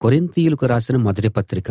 కొరింథీయులకు రాసిన మొదటి పత్రిక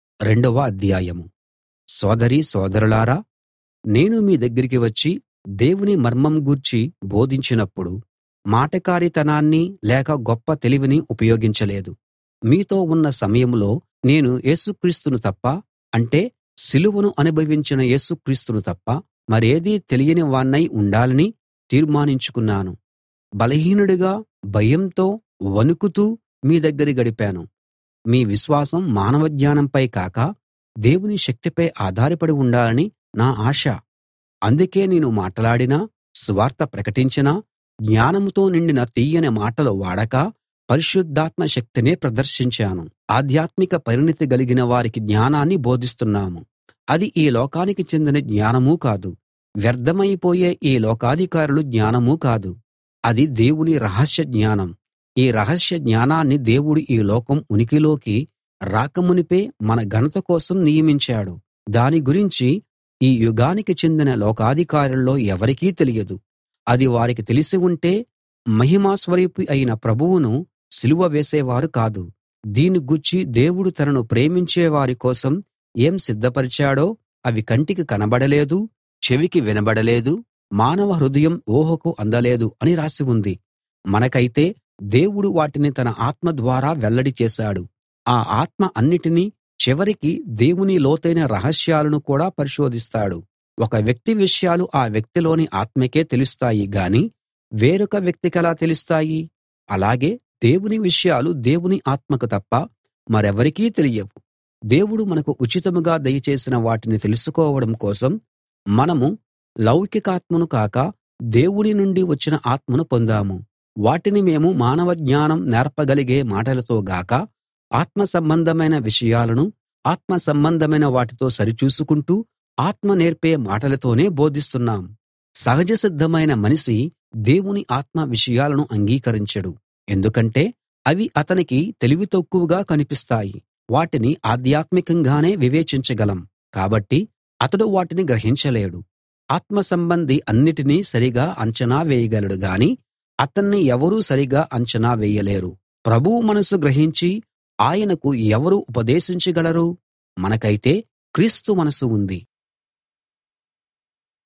2వ అధ్యాయం. సోదరీ సోదరులారా, నేను మీ దగ్గరికి వచ్చి దేవుని మర్మం గూర్చి బోధించినప్పుడు మాటకారితనాన్ని లేక గొప్ప తెలివిని ఉపయోగించలేదు. మీతో ఉన్న సమయంలో నేను యేసుక్రీస్తును తప్ప, అంటే సిలువను అనుభవించిన యేసుక్రీస్తును తప్ప మరేదీ తెలియని వాణ్ణై ఉండాలని తీర్మానించుకున్నాను. బలహీనుడిగా, భయంతో, వణుకుతూ మీ దగ్గర గడిపాను. మీ విశ్వాసం మానవ జ్ఞానంపై కాక దేవుని శక్తిపై ఆధారపడి ఉండాలని నా ఆశ. అందుకే నేను మాటలాడినా, సువార్త ప్రకటించినా జ్ఞానంతో నిండిన తియ్యని మాటలు వాడక పరిశుద్ధాత్మ శక్తినే ప్రదర్శించాను. ఆధ్యాత్మిక పరిణతి గలిగిన వారికి జ్ఞానాన్ని బోధిస్తున్నాము. అది ఈ లోకానికి చెందిన జ్ఞానమూ కాదు, వ్యర్థమైపోయే ఈ లోకాధికారుల జ్ఞానమూ కాదు. అది దేవుని రహస్య జ్ఞానం. ఈ రహస్య జ్ఞానాన్ని దేవుడు ఈ లోకం ఉనికిలోకి రాకమునుపే మన ఘనత కోసం నియమించాడు. దాని గురించి ఈ యుగానికి చెందిన లోకాధికారుల్లో ఎవరికీ తెలియదు. అది వారికి తెలిసి ఉంటే మహిమాస్వరూపి అయిన ప్రభువును సిలువ వేసేవారు కాదు. దీన్ని గూర్చి దేవుడు తనను ప్రేమించే వారి కోసం ఏం సిద్ధపరిచాడో అవి కంటికి కనబడలేదు, చెవికి వినబడలేదు, మానవ హృదయం ఊహకు అందలేదు అని రాసి ఉంది. మనకైతే దేవుడు వాటిని తన ఆత్మ ద్వారా వెల్లడి చేశాడు. ఆ ఆత్మ అన్నిటినీ, చివరికి దేవుని లోతైన రహస్యాలను కూడా పరిశోధిస్తాడు. ఒక వ్యక్తి విషయాలు ఆ వ్యక్తిలోని ఆత్మకే తెలుస్తాయి గాని వేరొక వ్యక్తికెలా తెలుస్తాయి? అలాగే దేవుని విషయాలు దేవుని ఆత్మకు తప్ప మరెవరికీ తెలియవు. దేవుడు మనకు ఉచితంగా దయచేసిన వాటిని తెలుసుకోవడం కోసం మనము లౌకికాత్మను కాక దేవుని నుండి వచ్చిన ఆత్మను పొందాము. వాటిని మేము మానవ జ్ఞానం నేర్పగలిగే మాటలతో గాక ఆత్మ సంబంధమైన విషయాలను ఆత్మ సంబంధమైన వాటితో సరిచూసుకుంటూ ఆత్మ నేర్పే మాటలతోనే బోధిస్తున్నాం. సహజ సిద్ధమైన మనిషి దేవుని ఆత్మ విషయాలను అంగీకరించడు. ఎందుకంటే అవి అతనికి తెలివి తక్కువగా కనిపిస్తాయి. వాటిని ఆధ్యాత్మికంగానే వివేచించగలం కాబట్టి అతడు వాటిని గ్రహించలేడు. ఆత్మ సంబంధి అన్నిటినీ సరిగా అంచనా వేయగలడు గాని అతన్ని ఎవరూ సరిగా అంచనా వేయలేరు. ప్రభువు మనసు గ్రహించి ఆయనకు ఎవరు ఉపదేశించగలరు? మనకైతే క్రీస్తు మనసు ఉంది.